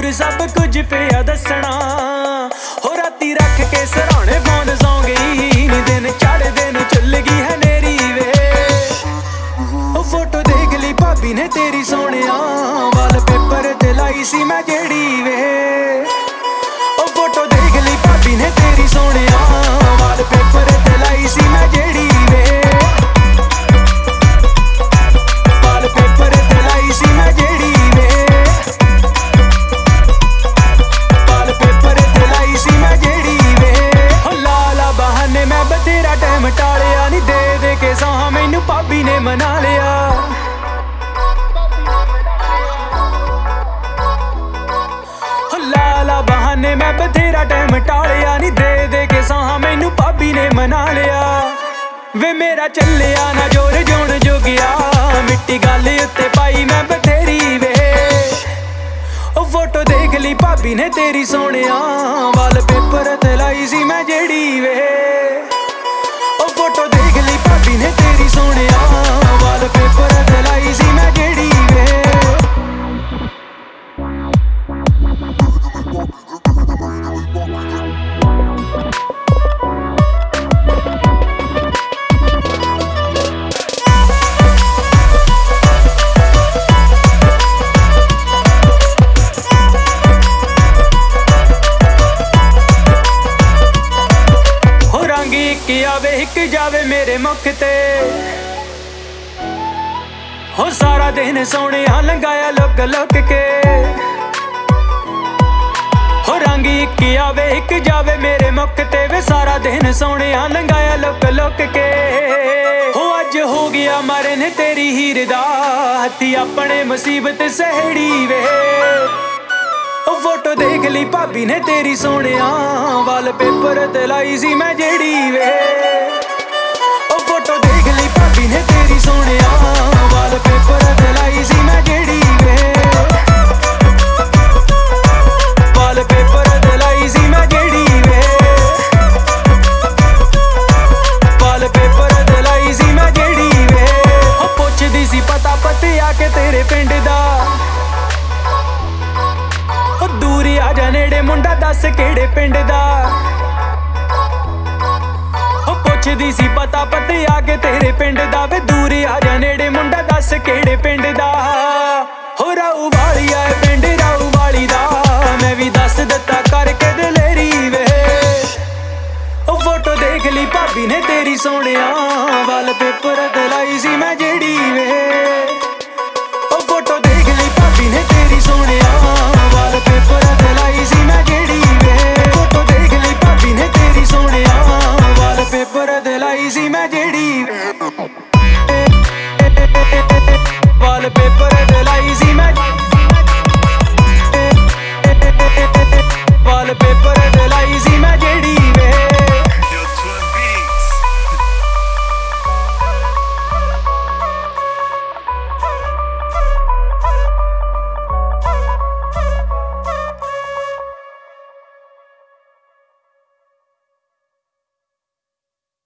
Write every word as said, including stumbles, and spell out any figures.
दूर सब कुछ पिया दसना हो राती रख के सराणे फोन सौ गई नी दिन चढ़दे नूं चुल गई है नेरी वे ओ फोटो देख ली भाभी ने तेरी सोहणिया वाल पेपर ते लाई सी मैं जेड़ी वे ओ फोटो देख ली भाभी ने तेरी सोहणिया वाल पेपर ते लाई सी मैं जेड़ी वे वाल पेपर ते लाई सी मैं जेड़ी वे वाल पेपर ते लाई सी मैं जेड़ी वे हो लाला बहाने मैं बथेरा टाइम टालिया नी दे दे के साह मैनू भाभी ने मना लिया लाला बहाने मैं बथेरा टाइम टालिया नी दे दे के साह मैनू भाभी ने मना लिया वे मेरा चलिया ना जोर जोन जो गया मिट्टी गल उत्ते पाई मैं बथेरी वे ओ फोटो देख ली भाभी ने तेरी सोहणिया वाल पेपर ते लाई सी मैं जेड़ी वे ओ फोटो देख ली भाभी ने तेरी सोहणिया वाल पेपर ते लाई सी मैं जेड़ी वे आवे हिक जावे मेरे मुख ते हो सारा दिन सोहणिया लंघाया लुक लुक के हो रंग इक आवे हिक जावे मेरे मुख ते वे सारा दिन सोहणिया लंघाया लुक लुक के हो अज हो गया मारे ने तेरी हीर दा हत्थी अपने मुसीबत सहेड़ी वे ओ फोटो देख ली भाभी ने तेरी सोहणिया वाल पेपर ते लाई सी मैं जेड़ी वे ओ फोटो देख ली भाभी ने तेरी सोहणिया वाल पेपर ते लाई सी मैं जेड़ी वे वाल पेपर ते लाई सी मैं जेड़ी वे वाल पेपर ते लाई सी मैं जेड़ी वे ओ पुछदी सी पता पतिया के तेरे पिंड दा दूर आ जा नेड़े मुंडा दस केड़े पिंड दा हो पुछदी सी पता पते आके तेरे पिंड दा वे दूर आ जा नेड़े मुंडा दस केड़े पिंड दा हो राऊ वाली आए पिंड राऊ वाली दा मैं भी दस दिता करके दलेरी वे ओ फोटो देख ली भाभी ने तेरी सोहणिया